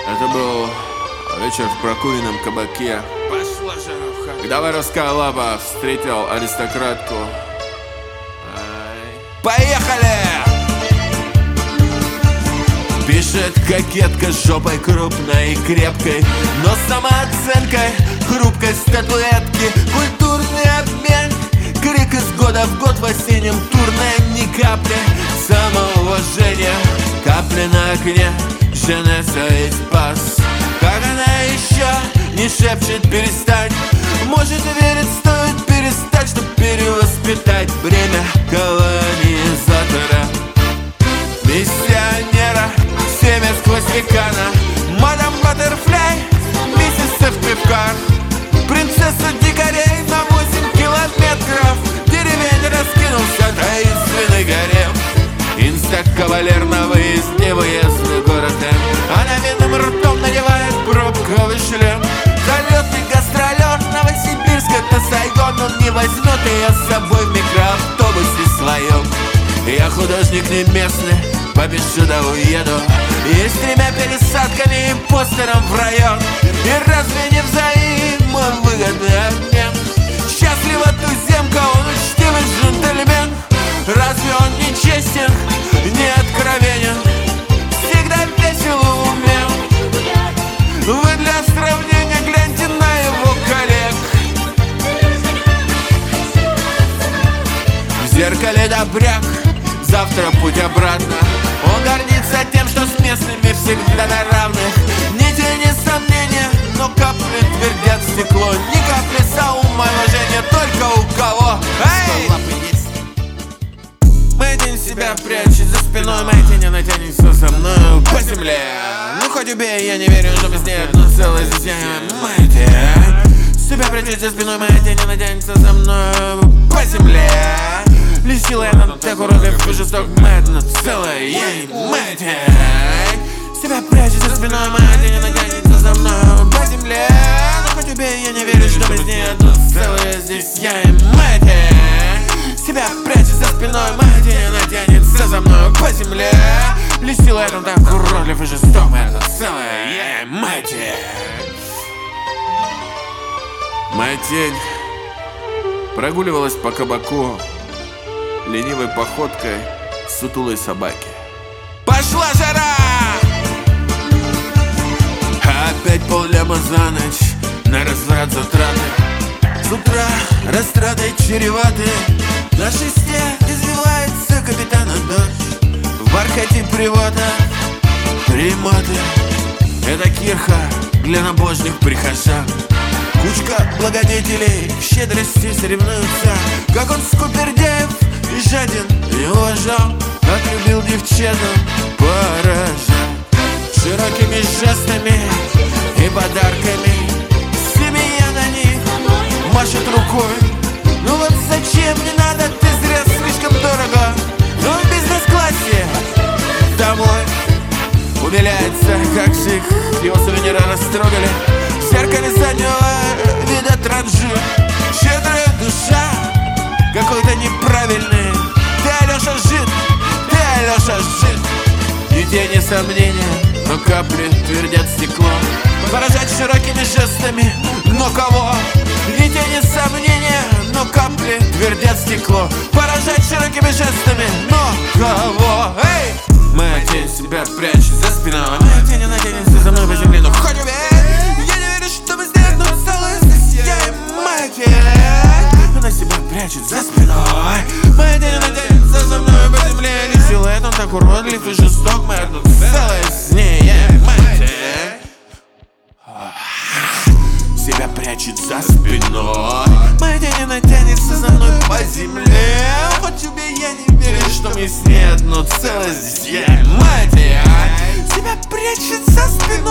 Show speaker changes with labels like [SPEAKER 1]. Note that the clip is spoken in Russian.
[SPEAKER 1] Это был вечер в прокуренном кабаке, когда воровская лаба встретил аристократку. Поехали! Пишет кокетка с жопой крупной и крепкой, но самооценкой хрупкой статуэтки. Культурный обмен, крик из года в год в осеннем турне. Ни капли самоуважения, капли на окне, Женеса и Спас. Как она еще не шепчет перестань? Может и верить стоит перестать, чтоб перевоспитать бремя колонизатора, миссионера, семя сквозь векана. Мадам Баттерфляй, миссис Пивкар, принцесса дикарей на 8 километров. Деревень раскинулся таинственный гарем. Инста-кавалер на выезде, выездный город М. Она винным ртом надевает пробковый шлем. Залетный гастролер, Новосибирск, это Сайгон. Он не возьмет ее с собой в микроавтобусе своем. Я художник не местный, по пешеходу уеду. И с 3 пересадками и постером в район. И разве не взаимовыгодный обмен? Счастлива туземка, он учтивый джентльмен. Разве он не честен, не откровенен? Всегда весел и умен. Вы для сравнения гляньте на его коллег. В зеркале добряк, завтра путь обратно. Он гордится тем, что с местными всегда на равных. Ни тени сомнения, но капли твердят стекло. Ни капли самоуважения, только у кого моя тень себя прячет за спиной, моя тень, она тянется со мною по земле. Ну хоть убей, я не верю, что без нее одно целое здесь я. Моя тень себя прячет за спиной, моя тень, она тянется за мною по земле. Лишь сила я нам так уродлив и жесток, мы одно целое, ей, моя тень себя прячет за спиной, моя тень, она тянется за мною по земле. Ну хоть убей, я не верю, что без нее одно целое здесь я, и моя тень себя прячет за спиной, моя тень, она тянется за мною по земле. Лишь сила я там так уродлив и жесток, мы одно целое, ей, моя тень. Моя тень прогуливалась по кабаку ленивой походкой сутулой собаки. Пошла жара! Опять полляма за ночь на разврат затраты. С утра растраты чреваты. На шесте извивается капитана дочь. В бархате привода приматы. Это кирха для набожных прихожан. Кучка благодетелей в щедрости соревнуются. Как он скупердеев и жаден, и уважал, как любил девчатам поражать. Широкими жестами и подарками семья на них машет рукой. Ну вот зачем не надо, ты зря, слишком дорого. Но в бизнес-классе домой умиляется, как же их его сувениры растрогали. В зеркале заднего вида транжир. Щедрая душа, какой-то неправильный. Ты, Алёша, жид, ты, Алёша, жид. Ни тени сомнения, но капли твердят стекло. Поражать широкими жестами, но кого? Ни тени сомнения, но капли твердят стекло. Поражать широкими жестами, но кого? Эй! Моя тень себя прячет за спиной. Моя тень, она тянется за мной по земле, но хоть убей. Я не верю, что мы сделаем одно целое здесь я, и моя тень. Она себя прячет за спиной. Моя тень, она тянется за мной по земле. Лишь силуэт, он так уродлив и жесток. Мы одно целое с ней, я, и моя тень. Себя прячет за спиной. Моя тень, она тянется за мной по земле. Хоть убей, я не верю, что мы с ней одно целое здесь я, и моя тень. Себя прячет за спиной.